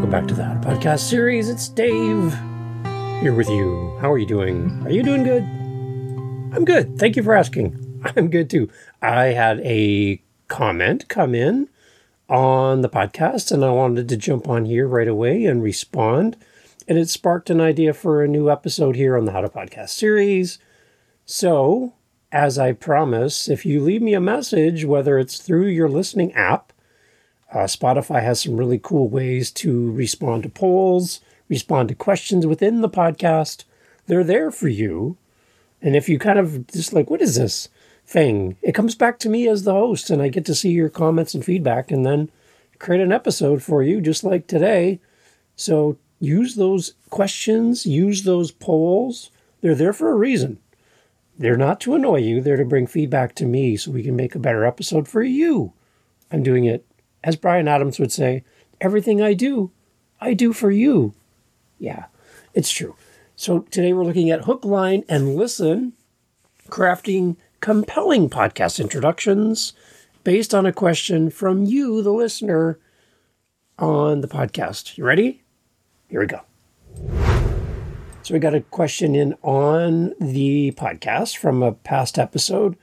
Welcome back to the How to Podcast series. It's Dave here with you. How are you doing? Are you doing good? I'm good. Thank you for asking. I'm good too. I had a comment come in on the podcast and I wanted to jump on here right away and respond. And it sparked an idea for a new episode here on the How to Podcast series. So, as I promise, if you leave me a message, whether it's through your listening app, Spotify has some really cool ways to respond to polls, respond to questions within the podcast. They're there for you. And if you kind of just like, what is this thing? It comes back to me as the host and I get to see your comments and feedback and then create an episode for you just like today. So use those questions, use those polls. They're there for a reason. They're not to annoy you. They're to bring feedback to me so we can make a better episode for you. I'm doing it, as Bryan Adams would say, everything I do for you. Yeah, it's true. So today we're looking at hook, line, and listen, crafting compelling podcast introductions based on a question from you, the listener, on the podcast. You ready? Here we go. So we got a question in on the podcast from a past episode,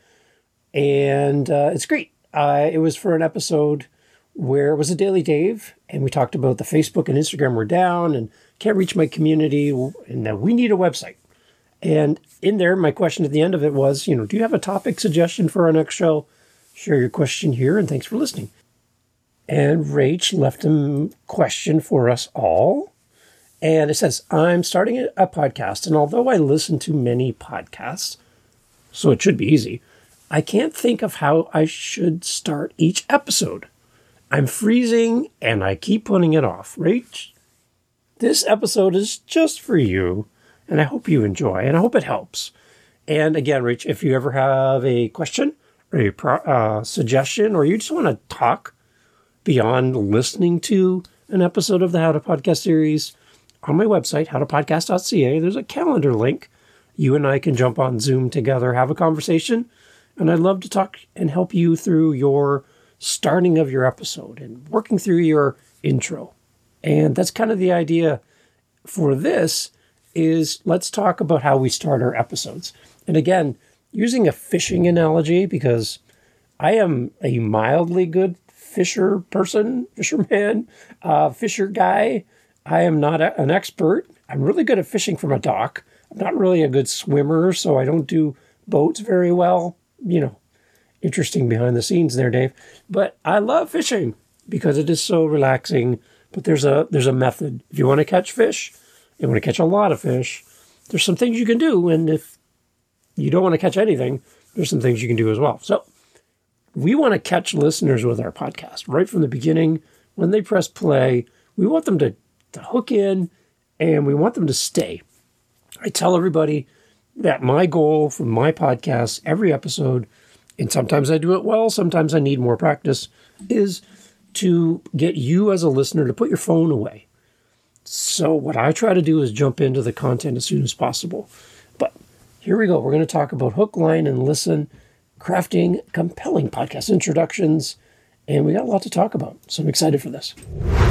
and it's great. It was for an episode where it was a Daily Dave, and we talked about the Facebook and Instagram were down and can't reach my community, and that we need a website. And in there, my question at the end of it was, do you have a topic suggestion for our next show? Share your question here, and thanks for listening. And Rach left a question for us all. And it says, I'm starting a podcast, and although I listen to many podcasts, so it should be easy, I can't think of how I should start each episode. I'm freezing, and I keep putting it off. Rach, this episode is just for you, and I hope you enjoy, and I hope it helps. And again, Rach, if you ever have a question or a suggestion, or you just want to talk beyond listening to an episode of the How to Podcast series, on my website, howtopodcast.ca, there's a calendar link. You and I can jump on Zoom together, have a conversation, and I'd love to talk and help you through your starting of your episode and working through your intro. And that's kind of the idea for this is let's talk about how we start our episodes. And again, using a fishing analogy, because I am a mildly good fisherman, fisher guy. I am not an expert. I'm really good at fishing from a dock. I'm not really a good swimmer, so I don't do boats very well. Interesting behind the scenes there, Dave. But I love fishing because it is so relaxing. But there's a method. If you want to catch fish, you want to catch a lot of fish, there's some things you can do. And if you don't want to catch anything, there's some things you can do as well. So we want to catch listeners with our podcast right from the beginning. When they press play, we want them to hook in and we want them to stay. I tell everybody that my goal from my podcast, every episode, and sometimes I do it well, sometimes I need more practice, is to get you as a listener to put your phone away. So what I try to do is jump into the content as soon as possible. But here we go. We're going to talk about hook, line, and listen, crafting compelling podcast introductions, and we got a lot to talk about. So I'm excited for this.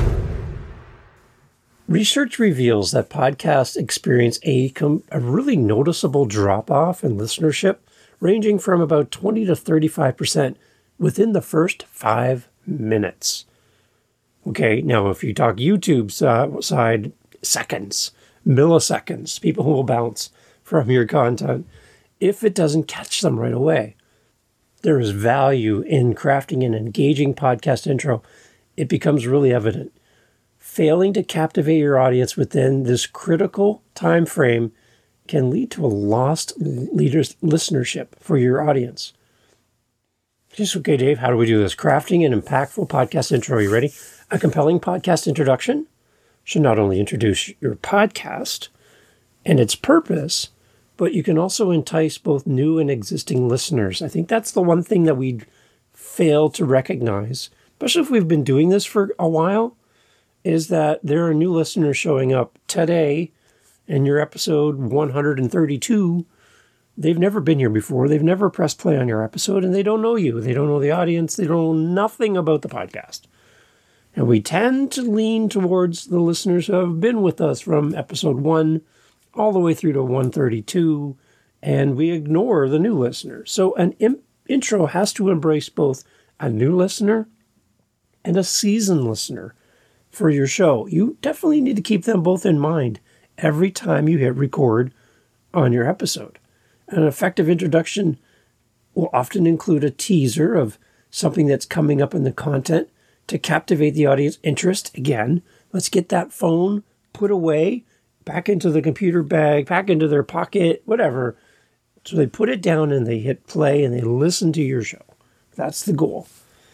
Research reveals that podcasts experience a really noticeable drop-off in listenership, ranging from about 20 to 35% within the first 5 minutes. Okay, now if you talk YouTube side, seconds, milliseconds, people will bounce from your content if it doesn't catch them right away. There is value in crafting an engaging podcast intro. It becomes really evident. Failing to captivate your audience within this critical time frame can lead to a lost listenership for your audience. Okay, Dave, how do we do this? Crafting an impactful podcast intro. Are you ready? A compelling podcast introduction should not only introduce your podcast and its purpose, but you can also entice both new and existing listeners. I think that's the one thing that we fail to recognize, especially if we've been doing this for a while, is that there are new listeners showing up today in your episode 132. They've never been here before. They've never pressed play on your episode, and they don't know you. They don't know the audience. They don't know nothing about the podcast. And we tend to lean towards the listeners who have been with us from episode 1 all the way through to 132, and we ignore the new listeners. So an intro has to embrace both a new listener and a seasoned listener for your show. You definitely need to keep them both in mind every time you hit record on your episode. An effective introduction will often include a teaser of something that's coming up in the content to captivate the audience interest. Again, let's get that phone put away, back into the computer bag, back into their pocket, whatever. So they put it down and they hit play and they listen to your show. That's the goal.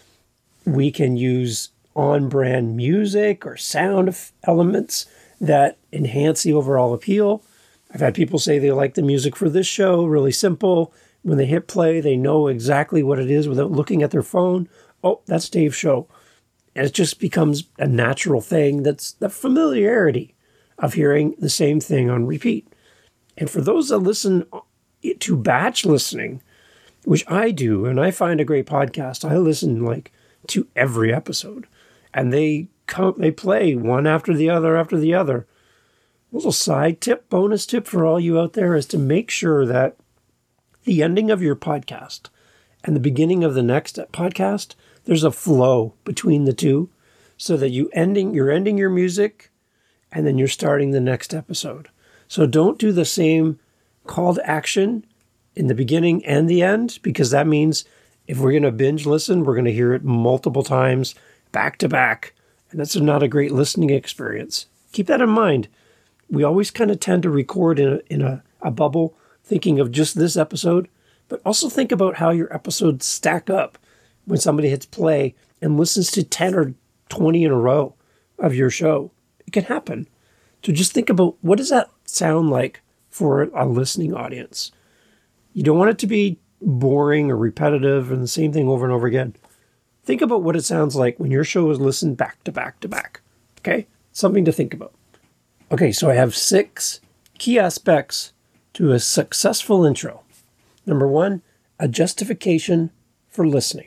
We can use on-brand music or sound elements that enhance the overall appeal. I've had people say they like the music for this show, really simple. When they hit play, they know exactly what it is without looking at their phone. Oh, that's Dave's show. And it just becomes a natural thing. That's the familiarity of hearing the same thing on repeat. And for those that listen to batch listening, which I do, and I find a great podcast, I listen to every episode. And they play one after the other after the other. A little side tip, bonus tip for all you out there is to make sure that the ending of your podcast and the beginning of the next podcast, there's a flow between the two so that you're ending your music and then you're starting the next episode. So don't do the same call to action in the beginning and the end, because that means if we're going to binge listen, we're going to hear it multiple times back to back. And that's not a great listening experience. Keep that in mind. We always kind of tend to record in a bubble, thinking of just this episode, but also think about how your episodes stack up when somebody hits play and listens to 10 or 20 in a row of your show. It can happen. So just think about, what does that sound like for a listening audience? You don't want it to be boring or repetitive and the same thing over and over again. Think about what it sounds like when your show is listened back to back to back. Okay? Something to think about. Okay, so I have 6 key aspects to a successful intro. Number 1, a justification for listening.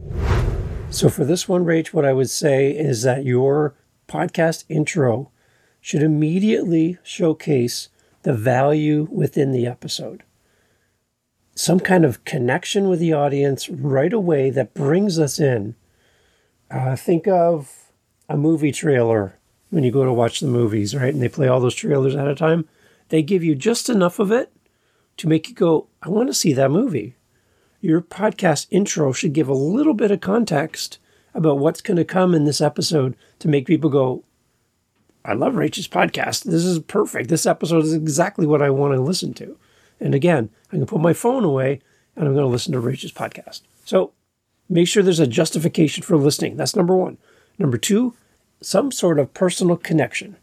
So for this one, Rach, what I would say is that your podcast intro should immediately showcase the value within the episode. Some kind of connection with the audience right away that brings us in. Think of a movie trailer when you go to watch the movies, right? And they play all those trailers at a time. They give you just enough of it to make you go, I want to see that movie. Your podcast intro should give a little bit of context about what's going to come in this episode to make people go, I love Rach's podcast. This is perfect. This episode is exactly what I want to listen to. And again, I can put my phone away and I'm going to listen to Rach's podcast. So make sure there's a justification for listening. That's number 1. Number 2, some sort of personal connection.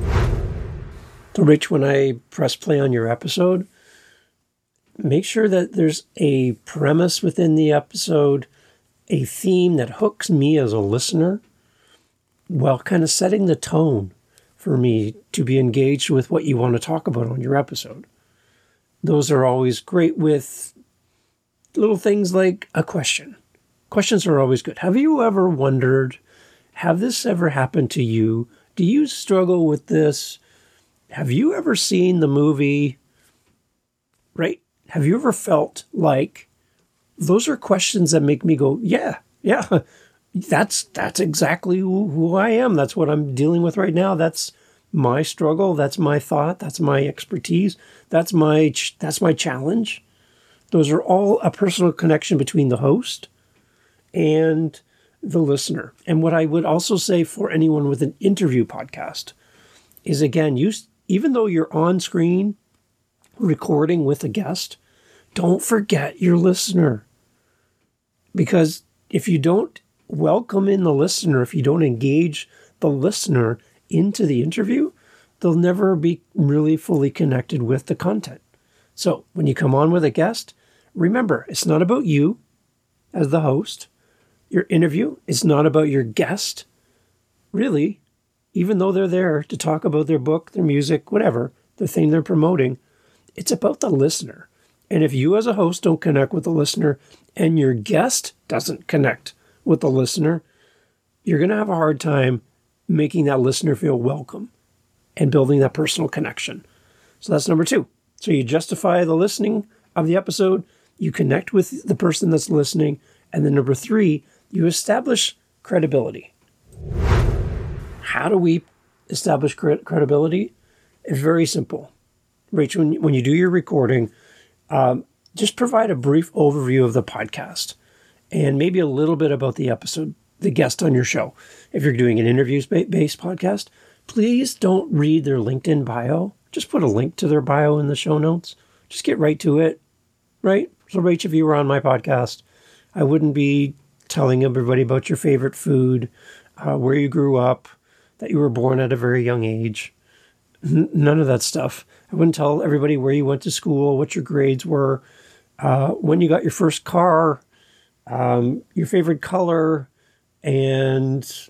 So Rach, when I press play on your episode, make sure that there's a premise within the episode, a theme that hooks me as a listener, while kind of setting the tone for me to be engaged with what you want to talk about on your episode. Those are always great with little things like a question. Questions are always good. Have you ever wondered, have this ever happened to you? Do you struggle with this? Have you ever seen the movie? Right? Have you ever felt like? Those are questions that make me go, yeah, that's exactly who I am. That's what I'm dealing with right now. That's my struggle. That's my thought. That's my expertise. That's my challenge. Those are all a personal connection between the host and the listener. And what I would also say for anyone with an interview podcast is, again, even though you're on screen recording with a guest, don't forget your listener. Because if you don't welcome in the listener, if you don't engage the listener into the interview, they'll never be really fully connected with the content. So when you come on with a guest, remember, it's not about you as the host. Your interview is not about your guest. Really, even though they're there to talk about their book, their music, whatever, the thing they're promoting, it's about the listener. And if you as a host don't connect with the listener and your guest doesn't connect with the listener, you're going to have a hard time making that listener feel welcome and building that personal connection. So that's number 2. So you justify the listening of the episode, you connect with the person that's listening, and then number 3, you establish credibility. How do we establish credibility? It's very simple. Rachel, when you do your recording, just provide a brief overview of the podcast and maybe a little bit about the episode, the guest on your show. If you're doing an interviews-based podcast, please don't read their LinkedIn bio. Just put a link to their bio in the show notes. Just get right to it, right? So, Rach, if you were on my podcast, I wouldn't be telling everybody about your favorite food, where you grew up, that you were born at a very young age. None of that stuff. I wouldn't tell everybody where you went to school, what your grades were, when you got your first car, your favorite color, and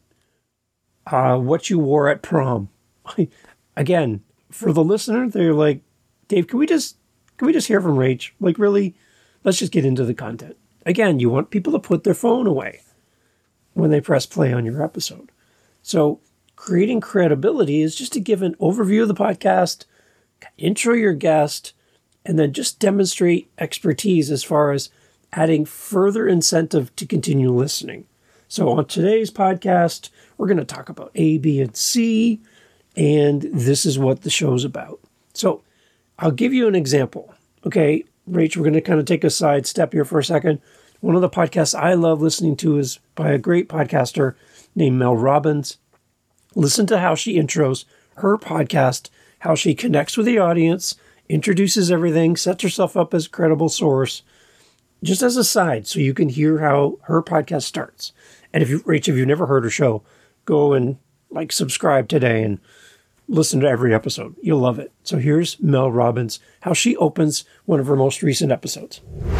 what you wore at prom. Again, for the listener, they're like, Dave, can we just hear from Rach? Like, really, let's just get into the content. Again, you want people to put their phone away when they press play on your episode. So creating credibility is just to give an overview of the podcast, intro your guest, and then just demonstrate expertise as far as adding further incentive to continue listening. So on today's podcast, we're going to talk about A, B, and C, and this is what the show's about. So I'll give you an example. Okay, Rach, we're going to kind of take a side step here for a second. One of the podcasts I love listening to is by a great podcaster named Mel Robbins. Listen to how she intros her podcast, how she connects with the audience, introduces everything, sets herself up as a credible source, just as a side, so you can hear how her podcast starts. And Rach, if you've never heard her show, go and subscribe today and listen to every episode. You'll love it. So here's Mel Robbins, how she opens one of her most recent episodes.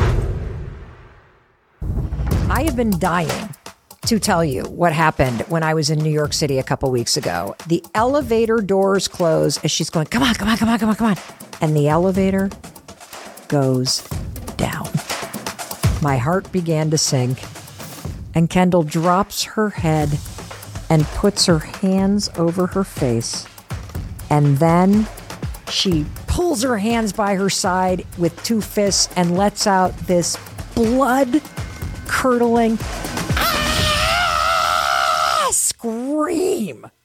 I have been dying to tell you what happened when I was in New York City a couple weeks ago. The elevator doors close as she's going, come on. And the elevator goes down. My heart began to sink, and Kendall drops her head and puts her hands over her face. And then she pulls her hands by her side with 2 fists and lets out this blood-curdling scream.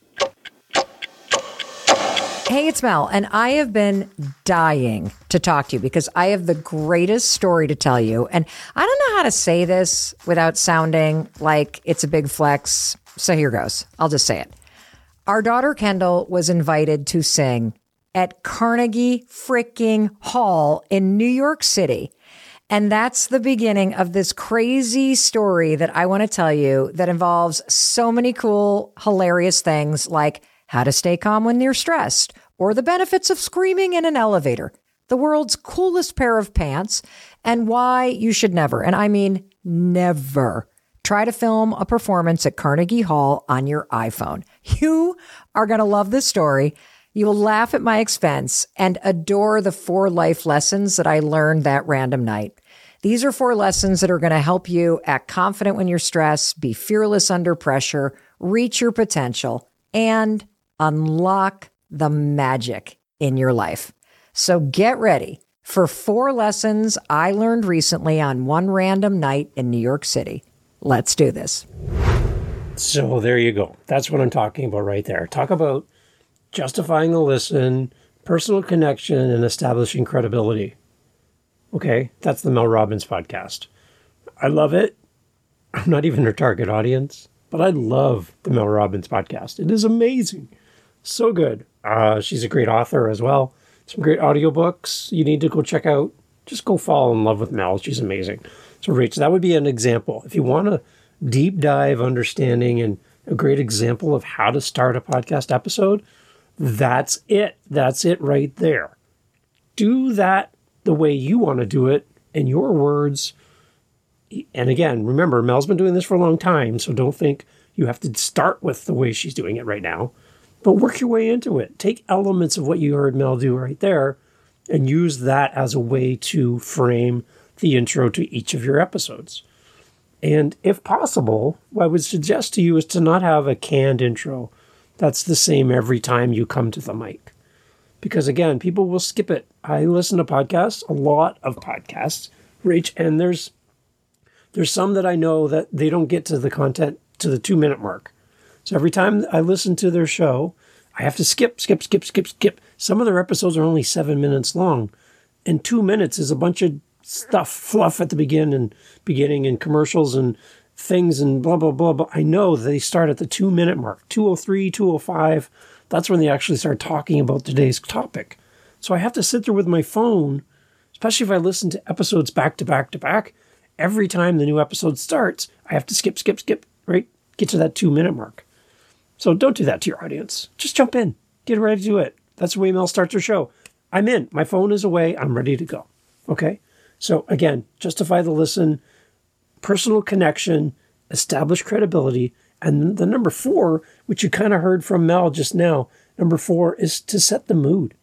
Hey, it's Mel, and I have been dying to talk to you because I have the greatest story to tell you. And I don't know how to say this without sounding like it's a big flex. So here goes. I'll just say it. Our daughter Kendall was invited to sing at Carnegie freaking Hall in New York City. And that's the beginning of this crazy story that I want to tell you that involves so many cool, hilarious things like how to stay calm when you're stressed, or the benefits of screaming in an elevator, the world's coolest pair of pants, and why you should never, and I mean never, try to film a performance at Carnegie Hall on your iPhone. You are going to love this story. You will laugh at my expense and adore the 4 life lessons that I learned that random night. These are 4 lessons that are going to help you act confident when you're stressed, be fearless under pressure, reach your potential, and unlock the magic in your life. So get ready for 4 lessons I learned recently on one random night in New York City. Let's do this. So there you go. That's what I'm talking about right there. Talk about justifying the listen, personal connection, and establishing credibility. Okay, that's the Mel Robbins podcast. I love it. I'm not even her target audience, but I love the Mel Robbins podcast. It is amazing. So good. She's a great author as well. Some great audiobooks you need to go check out. Just go fall in love with Mel. She's amazing. So, Rach, that would be an example. If you want a deep dive understanding and a great example of how to start a podcast episode, that's it. That's it right there. Do that the way you want to do it in your words. And again, remember, Mel's been doing this for a long time, so don't think you have to start with the way she's doing it right now. But work your way into it. Take elements of what you heard Mel do right there and use that as a way to frame the intro to each of your episodes. And if possible, what I would suggest to you is to not have a canned intro that's the same every time you come to the mic. Because again, people will skip it. I listen to podcasts, a lot of podcasts, Rach, and there's some that I know that they don't get to the content to the 2-minute mark. So every time I listen to their show, I have to skip. Some of their episodes are only 7 minutes long. And 2 minutes is a bunch of stuff, fluff at the beginning and commercials and things and blah, blah, blah. But I know they start at the 2-minute mark, 2:03, 2:05. That's when they actually start talking about today's topic. So I have to sit there with my phone, especially if I listen to episodes back to back to back. Every time the new episode starts, I have to skip, right? Get to that 2-minute mark. So don't do that to your audience. Just jump in. Get ready to do it. That's the way Mel starts her show. I'm in. My phone is away. I'm ready to go. Okay? So again, justify the listen, personal connection, establish credibility, and the number 4, which you kind of heard from Mel just now, number 4 is to set the mood.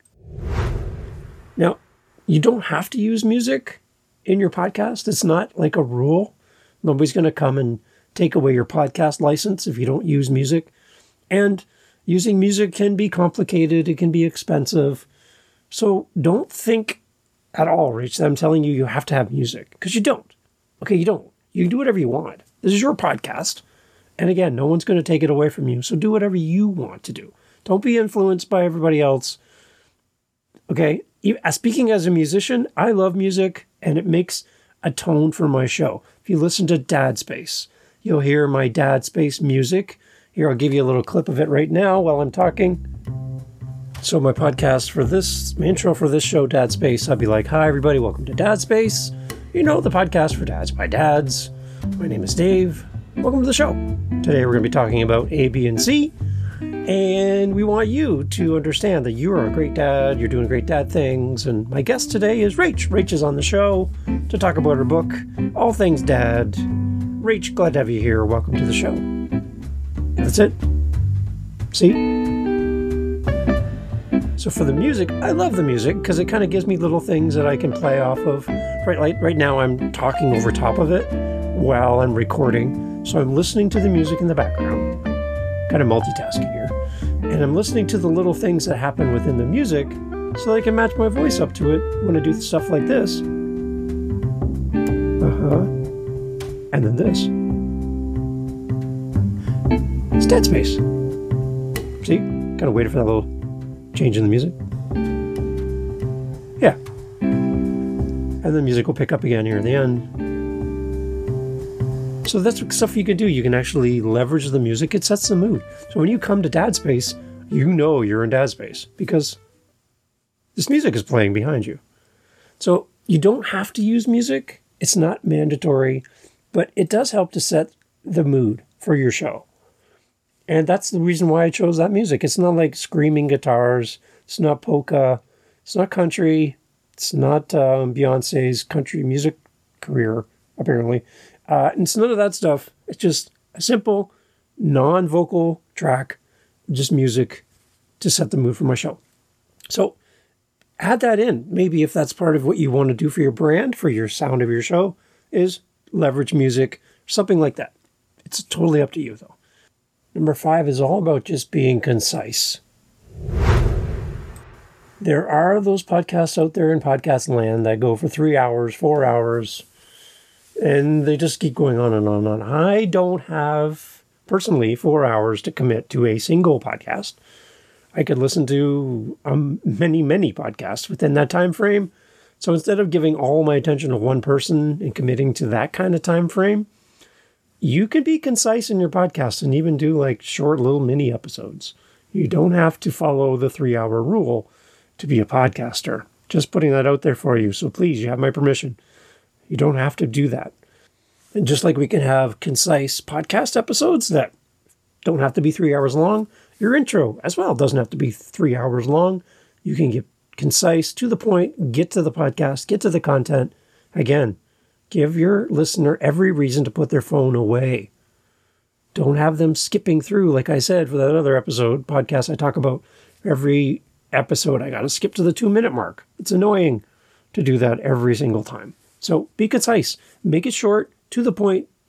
Now, you don't have to use music in your podcast. It's not like a rule. Nobody's going to come and take away your podcast license if you don't use music. And using music can be complicated. It can be expensive. So don't think at all, Rich, that I'm telling you you have to have music, because you don't. Okay, you don't. You can do whatever you want. This is your podcast. And again, no one's going to take it away from you. So do whatever you want to do. Don't be influenced by everybody else. Okay, speaking as a musician, I love music, and it makes a tone for my show. If you listen to Dad Space, you'll hear my Dad Space music. Here, I'll give you a little clip of it right now while I'm talking. So my podcast for this, my intro for this show, Dad Space, I'll be like, hi, everybody, welcome to Dad Space. You know, the podcast for dads by dads. My name is Dave. Welcome to the show. Today we're going to be talking about A, B, and C. And we want you to understand that you are a great dad. You're doing great dad things. And my guest today is Rach. Rach is on the show to talk about her book, All Things Dad. Rach, glad to have you here. Welcome to the show. That's it. See? So for the music, I love the music because it kind of gives me little things that I can play off of. Right now I'm talking over top of it while I'm recording. So I'm listening to the music in the background, kind of multitasking here. And I'm listening to the little things that happen within the music so that I can match my voice up to it when I do stuff like this. And then this. It's Dad Space. See? Kind of waited for that little change in the music. Yeah. And the music will pick up again here at the end. So that's stuff you can do. You can actually leverage the music. It sets the mood. So when you come to Dad Space, you know you're in Dad Space because this music is playing behind you. So you don't have to use music. It's not mandatory, but it does help to set the mood for your show. And that's the reason why I chose that music. It's not like screaming guitars. It's not polka. It's not country. It's not Beyonce's country music career, apparently. It's none of that stuff. It's just a simple, non-vocal track, just music to set the mood for my show. So add that in. Maybe if that's part of what you want to do for your brand, for your sound of your show, is leverage music, something like that. It's totally up to you, though. Number 5 is all about just being concise. There are those podcasts out there in podcast land that go for 3 hours, 4 hours, and they just keep going on and on and on. I don't have, personally, 4 hours to commit to a single podcast. I could listen to many podcasts within that time frame. So instead of giving all my attention to one person and committing to that kind of time frame, you can be concise in your podcast and even do like short little mini episodes. You don't have to follow the 3-hour rule to be a podcaster. Just putting that out there for you. So please, you have my permission. You don't have to do that. And just like we can have concise podcast episodes that don't have to be 3 hours long, your intro as well doesn't have to be 3 hours long. You can get concise, to the point, get to the podcast, get to the content. Again, give your listener every reason to put their phone away. Don't have them skipping through. Like I said, for that other podcast, I talk about every episode, I got to skip to the 2-minute mark. It's annoying to do that every single time. So be concise, make it short, to the point,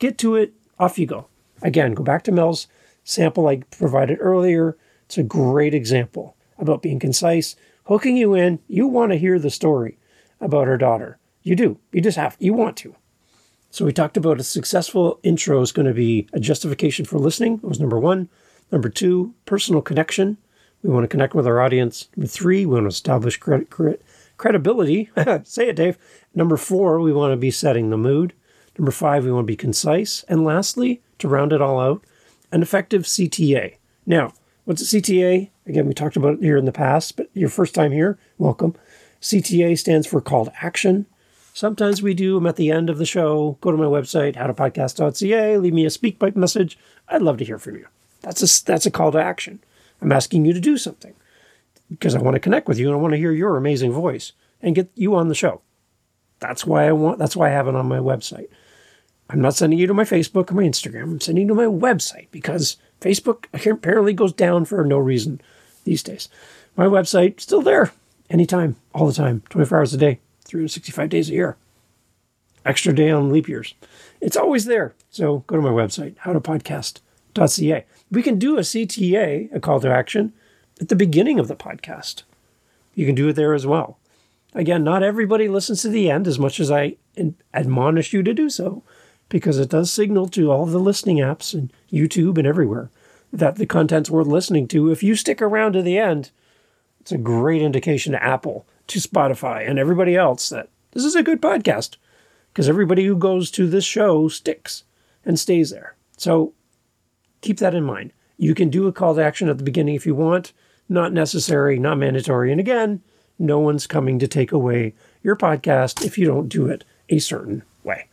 get to it, off you go. Again, go back to Mel's sample I provided earlier. It's a great example about being concise, hooking you in. You want to hear the story about her daughter. You do. You just have. You want to. So we talked about a successful intro is going to be a justification for listening. That was number 1. Number 2, personal connection. We want to connect with our audience. Number 3, we want to establish credibility. Say it, Dave. Number 4, we want to be setting the mood. Number 5, we want to be concise. And lastly, to round it all out, an effective CTA. Now, what's a CTA? Again, we talked about it here in the past, but your first time here, welcome. CTA stands for call to action. Sometimes we do them at the end of the show. Go to my website, howtopodcast.ca, leave me a SpeakPipe message. I'd love to hear from you. That's a call to action. I'm asking you to do something because I want to connect with you and I want to hear your amazing voice and get you on the show. That's why I have it on my website. I'm not sending you to my Facebook or my Instagram. I'm sending you to my website because Facebook apparently goes down for no reason these days. My website, still there. Anytime, all the time, 24 hours a day, 365 days a year. Extra day on leap years. It's always there. So go to my website, howtopodcast.ca. We can do a CTA, a call to action, at the beginning of the podcast. You can do it there as well. Again, not everybody listens to the end as much as I admonish you to do so, because it does signal to all the listening apps and YouTube and everywhere that the content's worth listening to. If you stick around to the end, it's a great indication to Apple, to Spotify, and everybody else that this is a good podcast, because everybody who goes to this show sticks and stays there. So keep that in mind. You can do a call to action at the beginning if you want. Not necessary, not mandatory. And again, no one's coming to take away your podcast if you don't do it a certain way.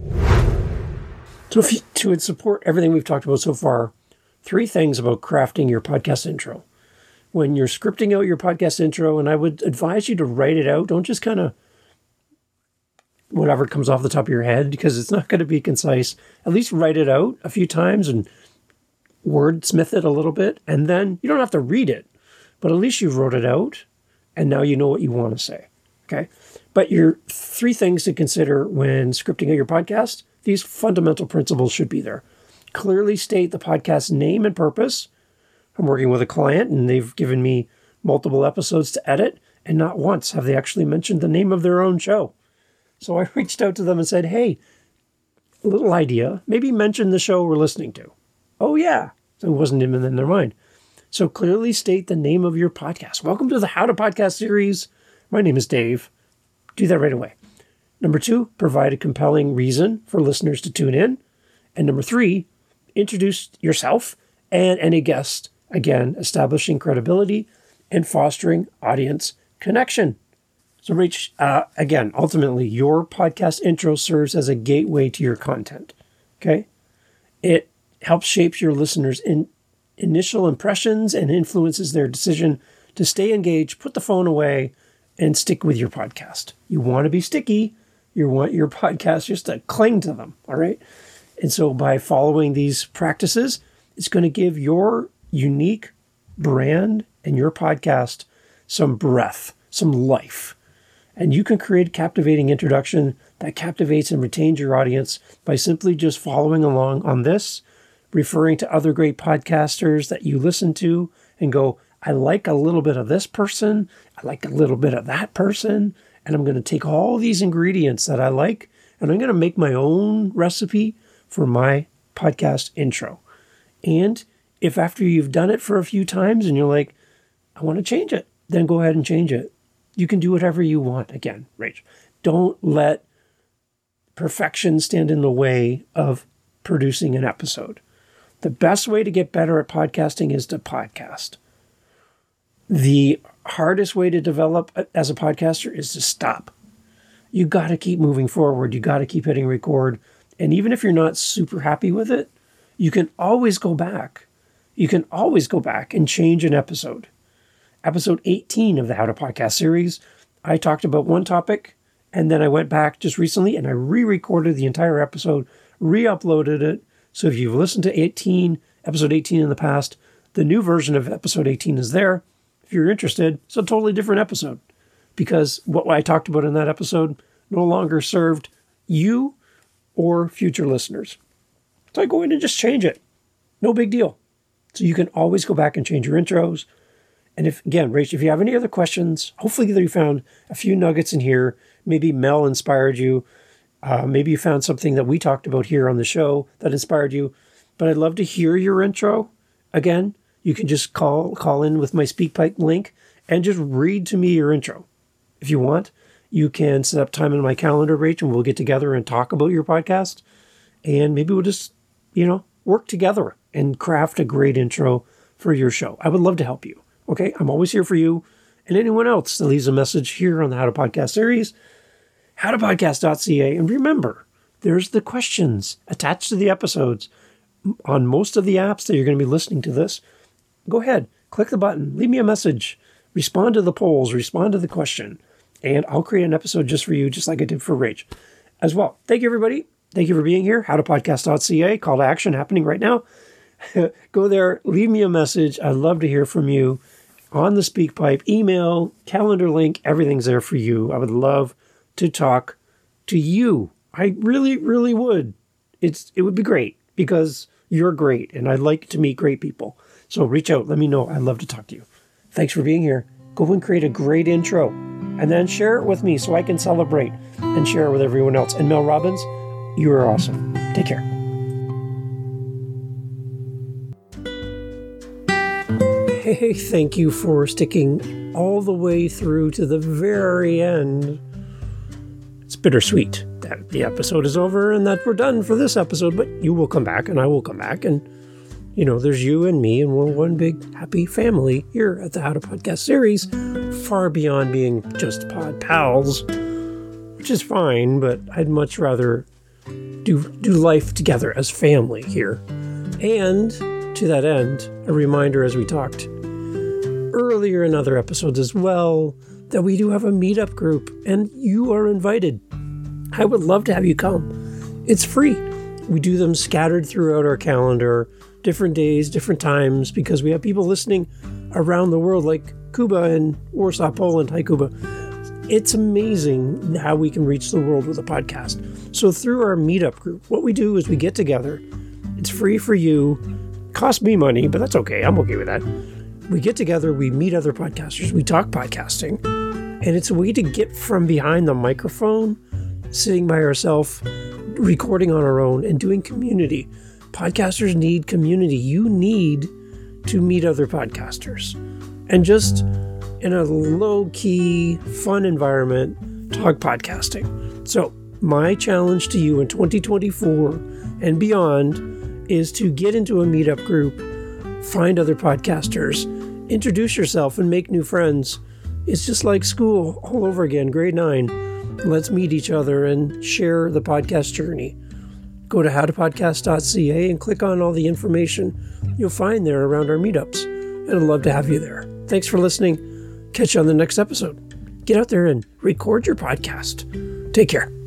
So to support everything we've talked about so far, 3 things about crafting your podcast intro. When you're scripting out your podcast intro, and I would advise you to write it out. Don't just kind of whatever comes off the top of your head, because it's not going to be concise. At least write it out a few times and wordsmith it a little bit. And then you don't have to read it, but at least you've wrote it out and now you know what you want to say. Okay. But your 3 things to consider when scripting out your podcast, these fundamental principles should be there. Clearly state the podcast name and purpose. I'm working with a client and they've given me multiple episodes to edit, and not once have they actually mentioned the name of their own show. So I reached out to them and said, hey, a little idea, maybe mention the show we're listening to. Oh yeah. So it wasn't even in their mind. So clearly state the name of your podcast. Welcome to the How to Podcast series. My name is Dave. Do that right away. Number 2, provide a compelling reason for listeners to tune in. And number 3, introduce yourself and any guest. Again, establishing credibility and fostering audience connection. So Rach, again, ultimately, your podcast intro serves as a gateway to your content. Okay? It helps shape your listeners' initial impressions and influences their decision to stay engaged, put the phone away, and stick with your podcast. You want to be sticky. You want your podcast just to cling to them, all right? And so by following these practices, it's going to give your unique brand and your podcast some breath, some life. And you can create a captivating introduction that captivates and retains your audience by simply just following along on this, referring to other great podcasters that you listen to and go, I like a little bit of this person. I like a little bit of that person. And I'm going to take all these ingredients that I like and I'm going to make my own recipe for my podcast intro. And if after you've done it for a few times and you're like, I want to change it, then go ahead and change it. You can do whatever you want. Again, Rach, don't let perfection stand in the way of producing an episode. The best way to get better at podcasting is to podcast. The hardest way to develop as a podcaster is to stop. You got to keep moving forward. You got to keep hitting record. And even if you're not super happy with it, you can always go back. You can always go back and change an episode. Episode 18 of the How to Podcast series, I talked about one topic, and then I went back just recently and I re-recorded the entire episode, re-uploaded it. So if you've listened to episode 18 in the past, the new version of episode 18 is there. If you're interested, it's a totally different episode because what I talked about in that episode no longer served you or future listeners. So I go in and just change it. No big deal. So you can always go back and change your intros. And if you have any other questions, hopefully you found a few nuggets in here. Maybe Mel inspired you. Maybe you found something that we talked about here on the show that inspired you. But I'd love to hear your intro. Again, you can just call in with my SpeakPipe link and just read to me your intro. If you want, you can set up time in my calendar, Rach, and we'll get together and talk about your podcast. And maybe we'll just, work together and craft a great intro for your show. I would love to help you. Okay, I'm always here for you and anyone else that leaves a message here on the How to Podcast series, howtopodcast.ca. And remember, there's the questions attached to the episodes on most of the apps that you're going to be listening to this. Go ahead, click the button, leave me a message, respond to the polls, respond to the question, and I'll create an episode just for you, just like I did for Rach as well. Thank you, everybody. Thank you for being here. howtopodcast.ca, call to action happening right now. Go there, leave me a message. I'd love to hear from you on the SpeakPipe, email, calendar link, everything's there for you. I would love to talk to you. I really, really would. It would be great because you're great and I'd like to meet great people. So reach out, let me know. I'd love to talk to you. Thanks for being here. Go and create a great intro and then share it with me so I can celebrate and share it with everyone else. And Mel Robbins, you are awesome. Take care. Hey, thank you for sticking all the way through to the very end. It's bittersweet that the episode is over and that we're done for this episode, but you will come back and I will come back. And, there's you and me and we're one big happy family here at the How to Podcast series, far beyond being just pod pals, which is fine, but I'd much rather do life together as family here. And to that end, a reminder as we talked earlier in other episodes as well, that we do have a meetup group and you are invited. I would love to have you come. It's free. We do them scattered throughout our calendar, different days, different times, because we have people listening around the world like Kuba and Warsaw, Poland. Hi, Kuba. It's amazing how we can reach the world with a podcast. So through our meetup group, what we do is we get together. It's free for you. Cost me money, but that's okay. I'm okay with that. We get together, we meet other podcasters, we talk podcasting, and it's a way to get from behind the microphone, sitting by ourselves, recording on our own, and doing community. Podcasters need community. You need to meet other podcasters. And just in a low-key, fun environment, talk podcasting. So my challenge to you in 2024 and beyond is to get into a meetup group, find other podcasters, introduce yourself and make new friends. It's just like school all over again, grade 9. Let's meet each other and share the podcast journey. Go to howtopodcast.ca and click on all the information you'll find there around our meetups. And I'd love to have you there. Thanks for listening. Catch you on the next episode. Get out there and record your podcast. Take care.